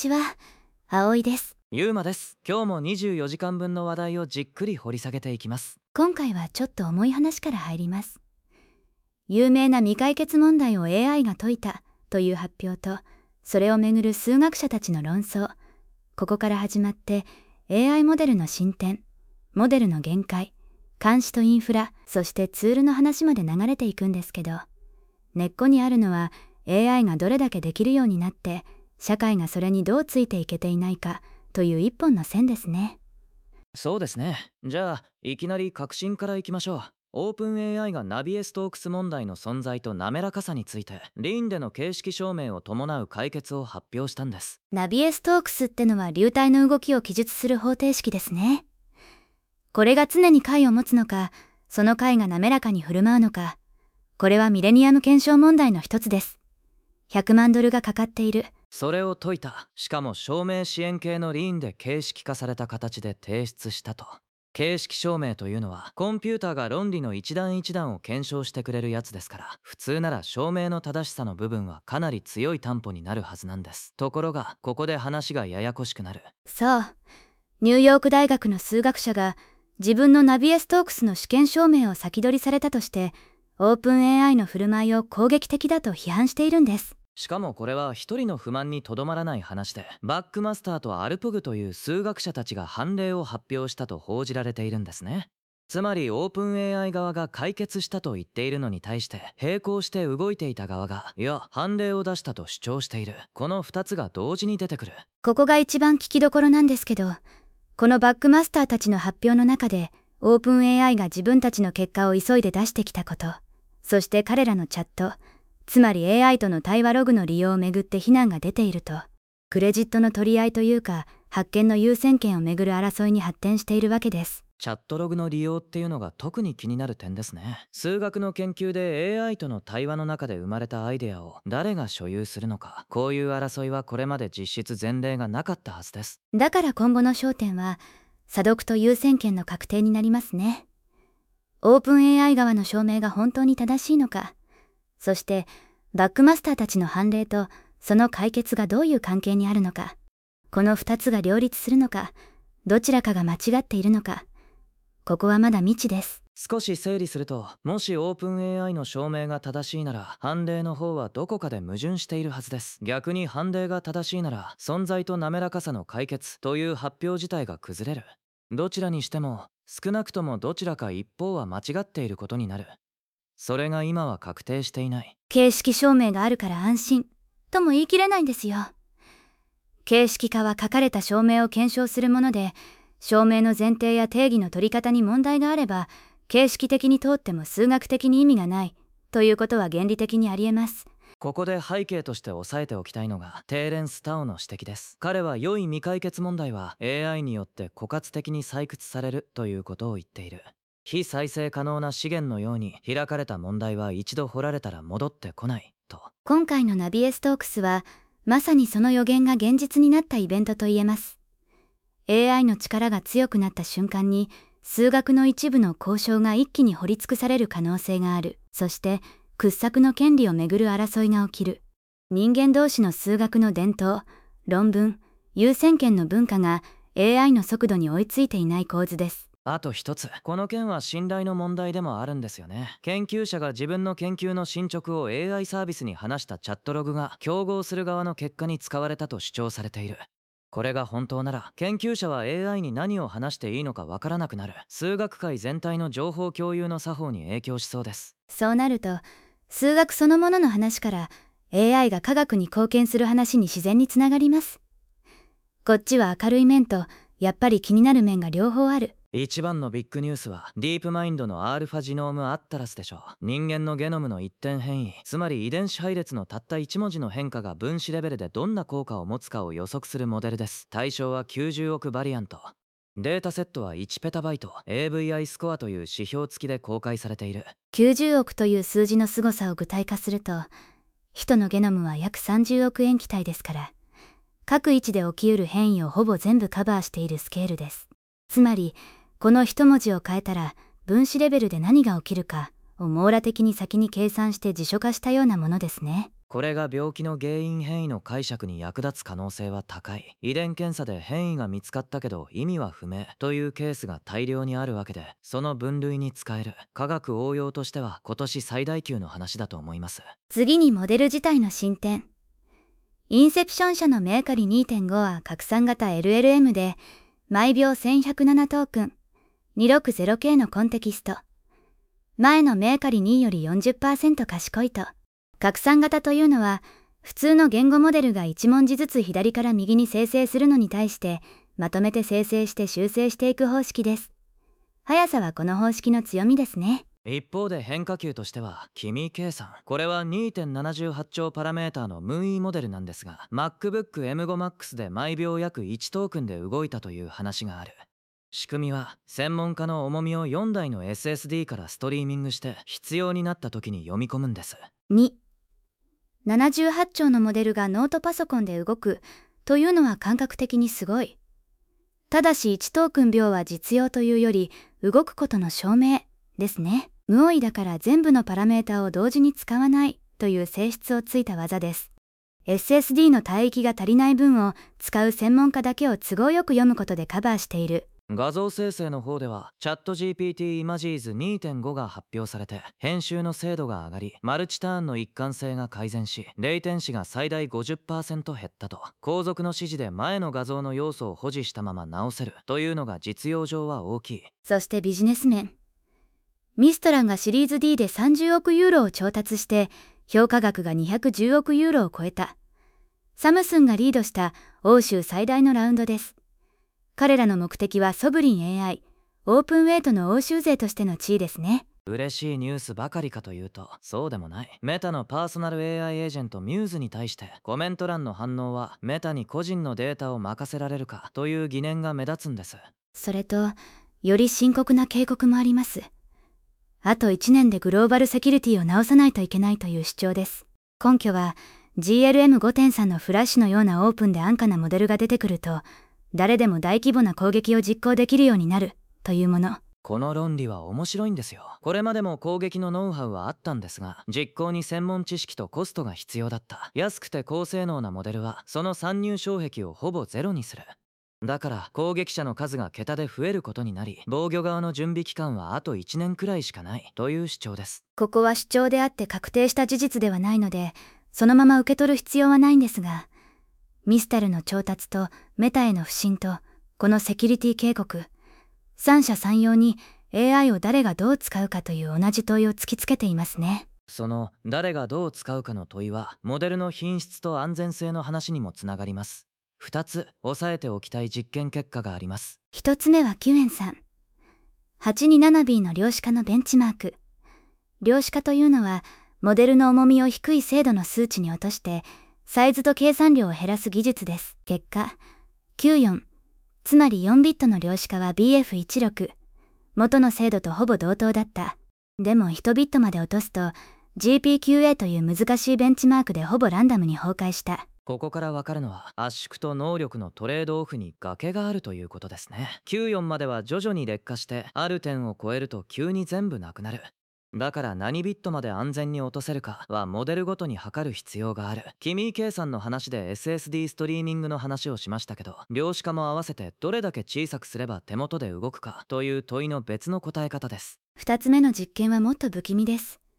ちは、葵です。 ゆうまです。今日も24時間分の話題をじっくり掘り下げていきます。 今回はちょっと重い話から入ります。有名な未解決問題を AI が解いたという発表と、それをめぐる数学者たちの論争。ここから始まって AI モデルの進展、モデルの限界、監視とインフラ、そしてツールの話まで流れていくんですけど、根っこにあるのは AI がどれだけできるようになって、社会がそれにどうついていけていないかという一本の線ですね。 そうですね。じゃあいきなり革新からいきましょう。オープン AI がナビエストークス問題の存在と滑らかさについてリーンでの形式証明を伴う解決を発表したんです。 ナビエストークスってのは流体の動きを記述する方程式ですね。これが常に解を持つのか、その解が滑らかに振る舞うのか、これはミレニアム検証問題の一つです。100万ドルがかかっている。 それを解いた。しかも証明支援系のリーンで形式化された形で提出したと。形式証明というのはコンピューターが論理の一段一段を検証してくれるやつですから、普通なら証明の正しさの部分はかなり強い担保になるはずなんです。ところがここで話がややこしくなる。 そう、ニューヨーク大学の数学者が自分のナビエストークスの試験証明を先取りされたとして、オープン AI の振る舞いを攻撃的だと批判しているんです。 しかもこれは一人の不満にとどまらない話で、バックマスターとアルプグという数学者たちが判例を発表したと報じられているんですね。つまりオープン AI 側が解決したと言っているのに対して、並行して動いていた側がいや判例を出したと主張している。この2つが同時に出てくる。 ここが一番聞きどころなんですけど、このバックマスターたちの発表の中で、オープン AI が自分たちの結果を急いで出してきたこと、そして彼らのチャット、つまり AI との対話ログの利用をめぐって非難が出ていると、クレジットの取り合いというか、発見の優先権をめぐる争いに発展しているわけです。 チャットログの利用っていうのが特に気になる点ですね。数学の研究で AI との対話の中で生まれたアイデアを誰が所有するのか、こういう争いはこれまで実質前例がなかったはずです。 だから今後の焦点は、査読と優先権の確定になりますね。オープン AI 側の証明が本当に正しいのか、そしてバックマスターたちの判例とその解決がどういう関係にあるのか、この2つが両立するのか、どちらかが間違っているのか、ここはまだ未知です。 少し整理すると、もしオープン AI の証明が正しいなら、判例の方はどこかで矛盾しているはずです。逆に判例が正しいなら、存在と滑らかさの解決という発表自体が崩れる。どちらにしても少なくともどちらか一方は間違っていることになる。それが今は確定していない。 形式証明があるから安心とも言い切れないんですよ。形式化は書かれた証明を検証するもので、証明の前提や定義の取り方に問題があれば、形式的に通っても数学的に意味がないということは原理的にありえます。 ここで背景として押さえておきたいのがテーレンス・タオの指摘です。彼は良い未解決問題は AI によって枯渇的に採掘されるということを言っている。非再生可能な資源のように開かれた問題は一度掘られたら戻ってこないと。 今回のナビエストークスはまさにその予言が現実になったイベントと言えます。 AI の力が強くなった瞬間に数学の一部の交渉が一気に掘り尽くされる可能性がある。そして掘削の権利をめぐる争いが起きる。人間同士の数学の伝統、論文、優先権の文化が AI の速度に追いついていない構図です。 あと一つ、この件は信頼の問題でもあるんですよね。研究者が自分の研究の進捗を AI サービスに話したチャットログが競合する側の結果に使われたと主張されている。これが本当なら、研究者は AI に何を話していいのかわからなくなる。数学界全体の情報共有の作法に影響しそうです。 そうなると、数学そのものの話から AI が科学に貢献する話に自然につながります。こっちは明るい面とやっぱり気になる面が両方ある。 一番のビッグニュースはディープマインドのアルファジノームアッタラスでしょう。人間のゲノムの一点変異、つまり遺伝子配列のたった1文字の変化が分子レベルでどんな効果を持つかを予測するモデルです。対象は90億バリアント。データセットは1ペタバイト、 AVI スコアという指標付きで公開されている。 90億という数字の凄さを具体化すると、人のゲノムは約30億塩基体ですから、各位置で起きうる変異をほぼ全部カバーしているスケールです。つまりこの一文字を変えたら分子レベルで何が起きるかを網羅的に先に計算して辞書化したようなものですね。 これが病気の原因変異の解釈に役立つ可能性は高い。遺伝検査で変異が見つかったけど意味は不明というケースが大量にあるわけで、その分類に使える。科学応用としては今年最大級の話だと思います。 次にモデル自体の進展。インセプション社のメーカリ 2.5 は拡散型 LLM で、毎秒1107トークン、260K のコンテキスト。前のメーカリ2より 40% 賢いと。拡散型というのは、普通の言語モデルが1文字ずつ左から右に生成するのに対して、まとめて生成して修正していく方式です。速さはこの方式の強みですね。 一方で変化球としては機微計算。これは 2.78 兆パラメーターのムーイーモデルなんですが、 MacBook M5Max で毎秒約1トークンで動いたという話がある。仕組みは専門家の重みを4台の SSD からストリーミングして必要になった時に読み込むんです。 2、78兆のモデルがノートパソコンで動くというのは感覚的にすごい。ただし1トークン秒は実用というより動くことの証明ですね。無追いだから全部のパラメータを同時に使わないという性質をついた技です。SSD の帯域が足りない分を使う専門家だけを都合よく読むことでカバーしている。 画像生成の方では ChatGPT Images 2.5 が発表されて、編集の精度が上がり、マルチターンの一貫性が改善し、レイテンシが最大 50% 減ったと。後続の指示で前の画像の要素を保持したまま直せるというのが実用上は大きい。 そしてビジネス面。ミストランがシリーズ D で30億ユーロを調達して、評価額が210億ユーロを超えた。サムスンがリードした欧州最大のラウンドです。彼らの目的はソブリン AI、オープンウェイトの欧州勢としての地位ですね。 嬉しいニュースばかりかというと、そうでもない。メタのパーソナル AI エージェントミューズに対してコメント欄の反応は、メタに個人のデータを任せられるかという疑念が目立つんです。 それと、より深刻な警告もあります。あと1年でグローバルセキュリティを直さないといけないという主張です。根拠は GLM5.3 のフラッシュのようなオープンで安価なモデルが出てくると、誰でも大規模な攻撃を実行できるようになるというもの。 この論理は面白いんですよ。これまでも攻撃のノウハウはあったんですが、実行に専門知識とコストが必要だった。安くて高性能なモデルはその参入障壁をほぼゼロにする。だから攻撃者の数が桁で増えることになり、防御側の準備期間はあと1年くらいしかないという主張です。 ここは主張であって確定した事実ではないので、そのまま受け取る必要はないんですが、ミスタルの調達とメタへの不信とこのセキュリティ警告、三者三様に AI を誰がどう使うかという同じ問いを突きつけていますね。 その誰がどう使うかの問いは、モデルの品質と安全性の話にもつながります。2つ押さえておきたい実験結果があります。 1つ目はキュエンさん。827B の量子化のベンチマーク。量子化というのは、モデルの重みを低い精度の数値に落として、サイズと計算量を減らす技術です。結果、94、つまり4ビットの量子化は BF16、元の精度とほぼ同等だった。でも1ビットまで落とすと、GPQA という難しいベンチマークでほぼランダムに崩壊した。 ここからわかるのは、圧縮と能力のトレードオフに崖があるということですね。94までは徐々に劣化して、ある点を超えると急に全部なくなる。だから何ビットまで安全に落とせるかはモデルごとに測る必要がある。機微計算の話で SSD ストリーミングの話をしましたけど、量子化も合わせてどれだけ小さくすれば手元で動くかという問いの別の答え方です。 2つ目の実験はもっと不気味です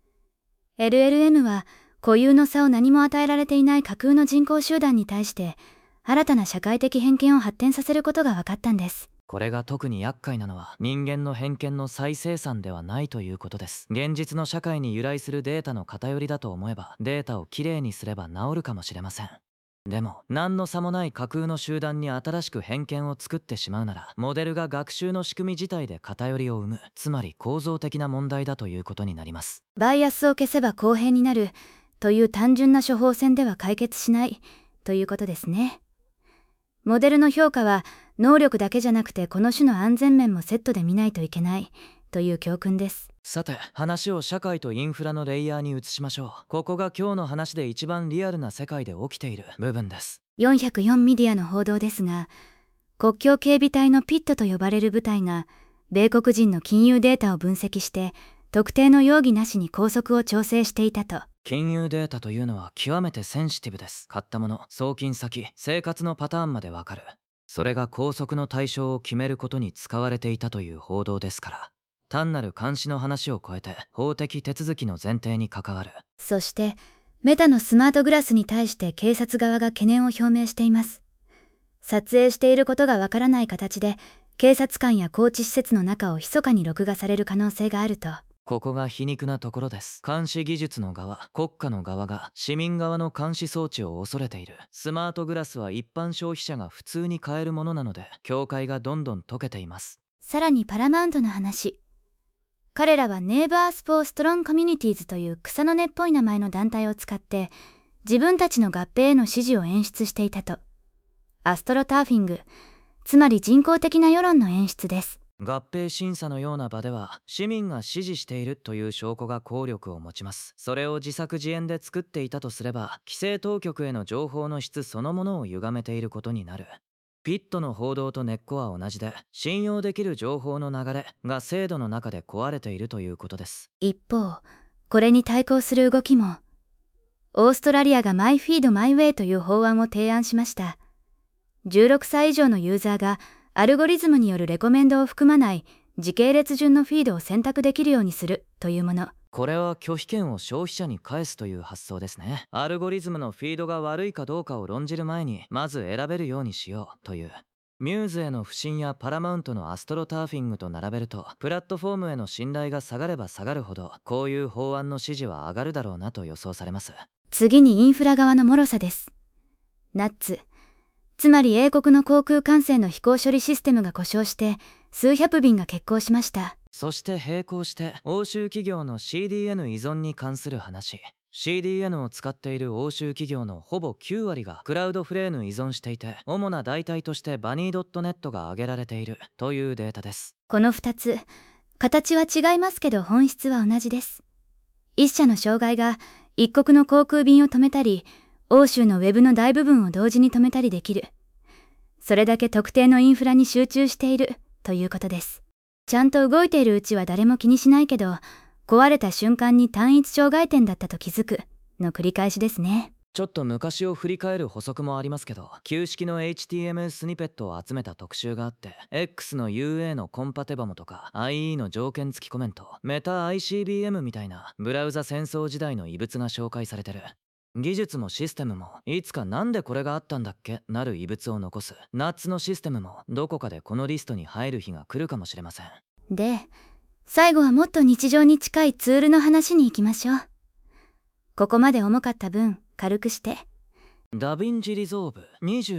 。LLM は固有の差を何も与えられていない架空の人工集団に対して新たな社会的偏見を発展させることが分かったんです。 これが特に厄介なのは、人間の偏見の再生産ではないということです。現実の社会に由来するデータの偏りだと思えば、データをきれいにすれば治るかもしれません。でも何の差もない架空の集団に新しく偏見を作ってしまうなら、モデルが学習の仕組み自体で偏りを生む、つまり構造的な問題だということになります。 バイアスを消せば公平になるという単純な処方箋では解決しないということですね。モデルの評価は能力だけじゃなくてこの種の安全面もセットで見ないといけないという教訓です。 さて、話を社会とインフラのレイヤーに移しましょう。ここが今日の話で一番リアルな世界で起きている部分です。 404メディアの報道ですが、国境警備隊のピットと呼ばれる部隊が米国人の金融データを分析して特定の容疑なしに拘束を調整していたと。 金融データというのは極めてセンシティブです。買ったもの、送金先、生活のパターンまでわかる。それが拘束の対象を決めることに使われていたという報道ですから、単なる監視の話を超えて法的手続きの前提に関わる。 そしてメタのスマートグラスに対して警察側が懸念を表明しています。撮影していることがわからない形で警察官や拘置施設の中を密かに録画される可能性があると。 ここが皮肉なところです。監視技術の側、国家の側が市民側の監視装置を恐れている。スマートグラスは一般消費者が普通に買えるものなので、境界がどんどん解けています。 さらにパラマウントの話。彼らはネイバース・フォー・ストロング・コミュニティーズという草の根っぽい名前の団体を使って自分たちの合併への支持を演出していたと。アストロターフィング、つまり人工的な世論の演出です。 合併審査のような場では市民が支持しているという証拠が効力を持ちます。それを自作自演で作っていたとすれば、規制当局への情報の質そのものを歪めていることになる。ピットの報道と根っこは同じで、信用できる情報の流れが制度の中で壊れているということです。 一方、これに対抗する動きも、オーストラリアがマイフィードマイウェイという法案を提案しました。16歳以上のユーザーがアルゴリズムによるレコメンドを含まない時系列順のフィードを選択できるようにするというもの。 これは拒否権を消費者に返すという発想ですね。アルゴリズムのフィードが悪いかどうかを論じる前に、まず選べるようにしようという。ミューズへの不信やパラマウントのアストロターフィングと並べると、プラットフォームへの信頼が下がれば下がるほど、こういう法案の支持は上がるだろうなと予想されます。 次にインフラ側の脆さです。ナッツ、つまり英国の航空管制の飛行処理システムが故障して数百便が欠航しました。 そして並行して欧州企業の CDN 依存に関する話。CDN を使っている欧州企業のほぼ9割がクラウドフレーム依存していて、主な代替としてバニー .net が挙げられているというデータです。 この2つ、形は違いますけど本質は同じです。一社の障害が一国の航空便を止めたり、欧州のウェブの大部分を同時に止めたりできる。それだけ特定のインフラに集中しているということです。ちゃんと動いているうちは誰も気にしないけど、壊れた瞬間に単一障害点だったと気づくの繰り返しですね。 ちょっと昔を振り返る補足もありますけど、旧式の HTML スニペットを集めた特集があって、 X の UA のコンパテバモとか IE の条件付きコメント、メタ ICBM みたいなブラウザ戦争時代の遺物が紹介されてる。技術もシステムもいつかなんでこれがあったんだっけなる遺物を残す。ナッツのシステムもどこかでこのリストに入る日が来るかもしれません。 で、最後はもっと日常に近いツールの話に行きましょう。ここまで重かった分軽くして。 ダヴィンチリゾーブ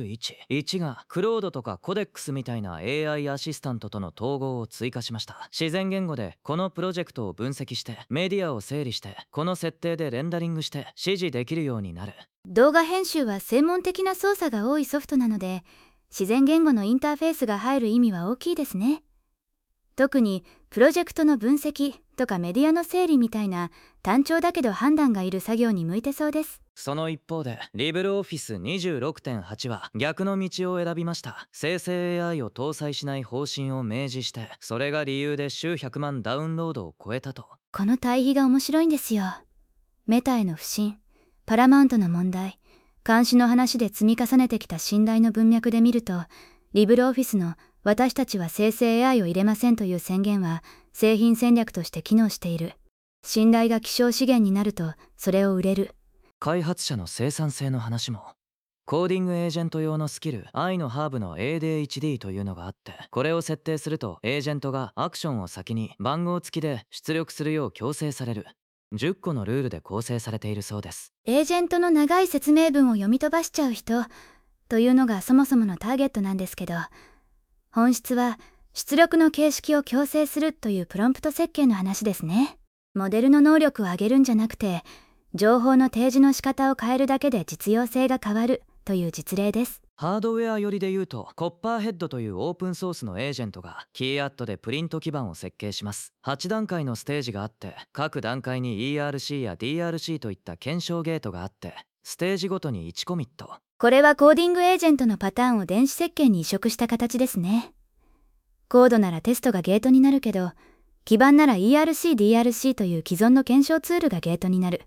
21がクロードとかコデックスみたいな AI アシスタントとの統合を追加しました。自然言語でこのプロジェクトを分析してメディアを整理してこの設定でレンダリングして指示できるようになる。 動画編集は専門的な操作が多いソフトなので、自然言語のインターフェースが入る意味は大きいですね。特にプロジェクトの分析とかメディアの整理みたいな単調だけど判断がいる作業に向いてそうです。 その一方で LibreOffice 26.8 は逆の道を選びました。生成 AI を搭載しない方針を明示して、それが理由で週100万ダウンロードを超えたと。 この対比が面白いんですよ。メタへの不信、パラマウントの問題、監視の話で積み重ねてきた信頼の文脈で見ると、LibreOfficeの私たちは生成 AI を入れませんという宣言は製品戦略として機能している。信頼が希少資源になるとそれを売れる。 開発者の生産性の話も。コーディングエージェント用のスキル I のハーブの ADHD というのがあって、これを設定するとエージェントがアクションを先に番号付きで出力するよう強制される。10個のルールで構成されているそうです。 エージェントの長い説明文を読み飛ばしちゃう人というのがそもそものターゲットなんですけど、本質は出力の形式を強制するというプロンプト設計の話ですね。モデルの能力を上げるんじゃなくて、情報の提示の仕方を変えるだけで実用性が変わるという実例です。 ハードウェア寄りで言うと、コッパーヘッドというオープンソースのエージェントがキーアットでプリント基板を設計します。8段階のステージがあって、各段階に ERC や DRC といった検証ゲートがあって、ステージごとに1コミット。 これはコーディングエージェントのパターンを電子設計に移植した形ですね。コードならテストがゲートになるけど、基板なら ERC、DRC という既存の検証ツールがゲートになる。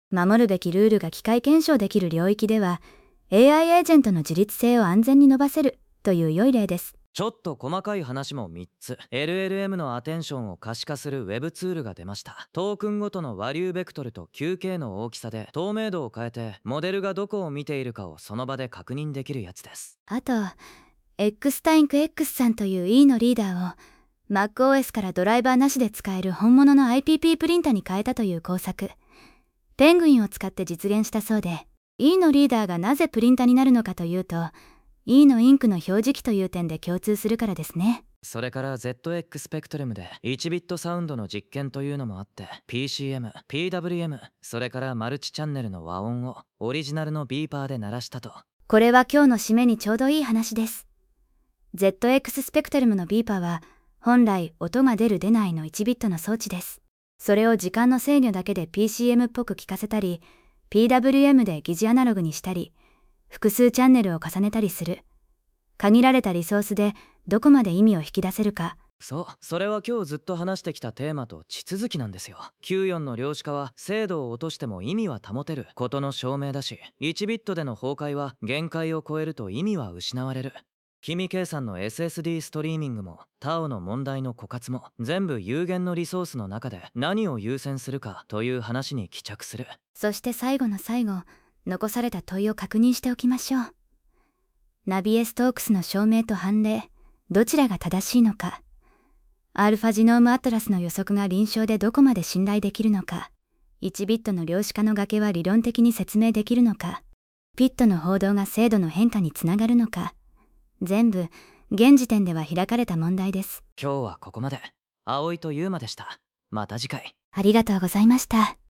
守るべきルールが機械検証できる領域では、AI エージェントの自律性を安全に伸ばせるという良い例です。 ちょっと細かい話も3つ。 LLM のアテンションを可視化する Web ツールが出ました。トークンごとのワリューベクトルと QK の大きさで透明度を変えて、モデルがどこを見ているかをその場で確認できるやつです。 あと、X タインク X さんという E のリーダーを MacOS からドライバーなしで使える本物の IPP プリンタに変えたという工作。ペングインを使って実現したそうで、E のリーダーがなぜプリンタになるのかというと、E のインクの表示器という点で共通するからですね。 それから ZX スペクトルムで1ビットサウンドの実験というのもあって、 PCM、PWM、それからマルチチャンネルの和音をオリジナルのビーパーで鳴らしたと。 これは今日の締めにちょうどいい話です。ZX スペクトルムのビーパーは本来音が出る出ないの1ビットの装置です。それを時間の制御だけで PCM っぽく聞かせたり、PWM で疑似アナログにしたり、複数チャンネルを重ねたりする。限られたリソースでどこまで意味を引き出せるか。 そう、それは今日ずっと話してきたテーマと地続きなんですよ。94の量子化は精度を落としても意味は保てることの証明だし、1ビットでの崩壊は限界を超えると意味は失われる。君計算の SSD ストリーミングも TAO の問題の枯渇も全部有限のリソースの中で何を優先するかという話に帰着する。 そして最後の最後、残された問いを確認しておきましょう。ナビエ・ストークスの証明と判例、どちらが正しいのか。アルファジノームアトラスの予測が臨床でどこまで信頼できるのか。1ビットの量子化の崖は理論的に説明できるのか。ピットの報道が精度の変化につながるのか。全部、現時点では開かれた問題です。 今日はここまで。葵とユーマでした。また次回。 ありがとうございました。